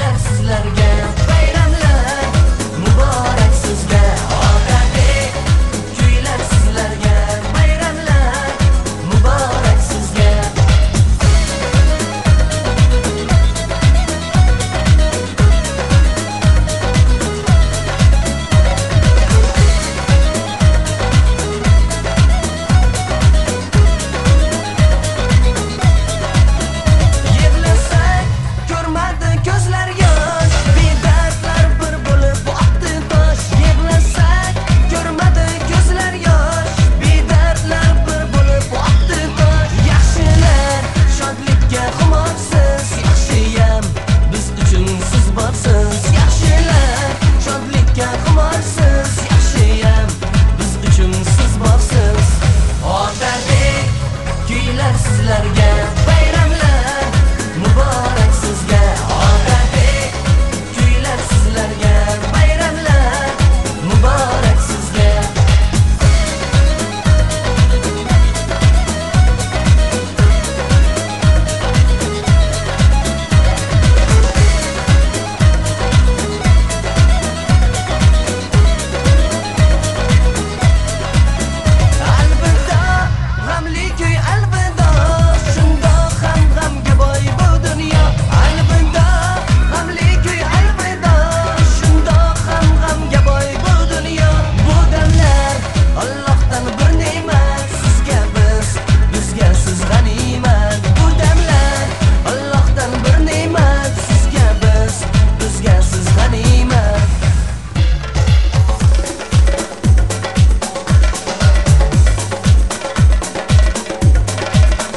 kuylar sizlarga, bayramlar muborak sizga. Otabek kuylar sizlarga, bayramlar muborak sizga. Sizlarga bayramlar muborak sizga. Otabek kuylar sizlarga, bayramlar muborak sizga. Alvida g'amli kuy, alvida shundoq ham g'amga boy bu dunyo. Alvida g'amli kuy, alvida shundoq ham g'amga boy bu dunyo. Bu damlar Allohdan bir ne'mat, sizga bizga siz g'animat. Bu damlar Allohdan bir ne'mat, sizga bizga siz g'animat.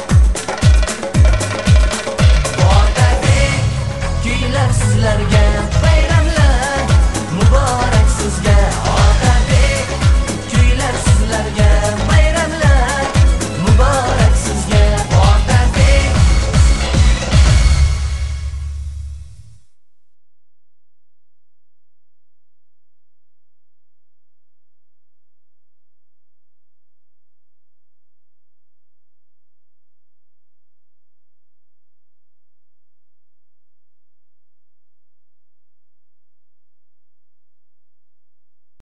Otabek kuylar sizlarga,